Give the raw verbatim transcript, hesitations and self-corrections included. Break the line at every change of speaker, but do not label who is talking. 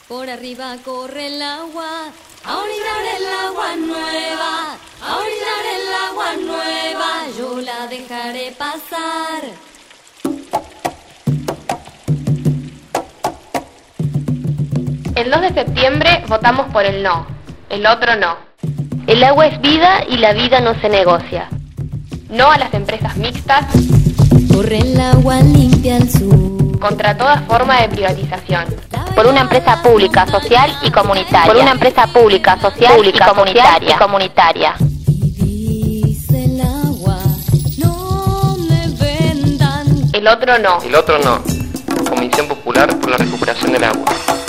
Por arriba corre el agua, a orinar el agua nueva, a orinar el agua nueva, yo la dejaré pasar.
El dos de septiembre votamos por el no, el otro no. El agua es vida y la vida no se negocia. No a las empresas mixtas.
Corre el agua limpia al sur.
Contra toda forma de privatización.
Por una empresa pública, social y comunitaria.
Por una empresa pública, social
pública,
y comunitaria.
Y comunitaria.
Y dice el agua, no me vendan.
El otro no.
El otro no. Comisión Popular por la Recuperación del Agua.